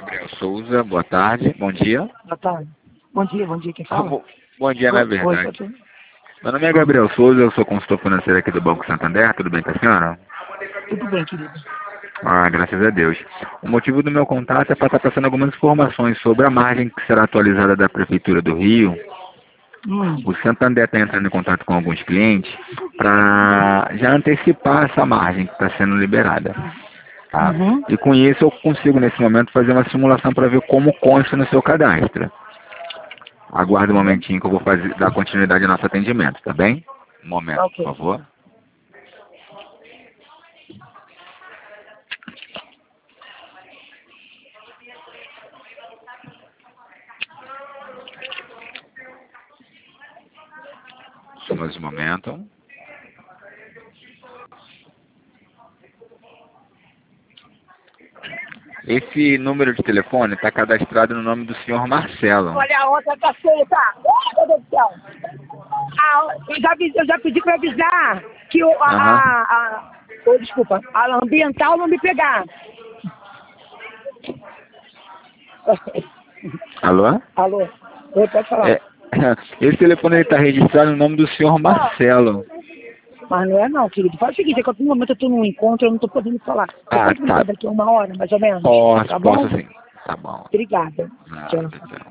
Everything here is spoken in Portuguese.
Gabriel Souza, boa tarde, bom dia. Boa tarde. Bom dia, quem fala? Bom dia, na verdade. Oi, tudo? Meu nome é Gabriel Souza, eu sou consultor financeiro aqui do Banco Santander, tudo bem com a senhora? Tudo bem, querido. Ah, graças a Deus. O motivo do meu contato é para estar passando algumas informações sobre a margem que será atualizada da Prefeitura do Rio. O Santander está entrando em contato com alguns clientes para já antecipar essa margem que está sendo liberada. Tá? E com isso eu consigo nesse momento fazer uma simulação para ver como consta no seu cadastro. Aguarde um momentinho que eu vou dar continuidade ao nosso atendimento, tá bem? Um momento, Ok. por favor. Só mais um momento. Esse número de telefone está cadastrado no nome do senhor Marcelo. Olha a outra caceta! Meu Deus do céu! Eu já pedi para avisar que desculpa, a ambiental não me pegar. Alô? Alô? Oi, pode falar. Esse telefone está registrado no nome do senhor Marcelo. Mas não é não, querido. Faz o seguinte, é que no momento eu estou num encontro, eu não estou podendo falar. Você pode me ligar daqui a 1 hora, mais ou menos? Posso, Tá bom? posso sim. Tá bom. Obrigada. Nada, Tchau. tchau.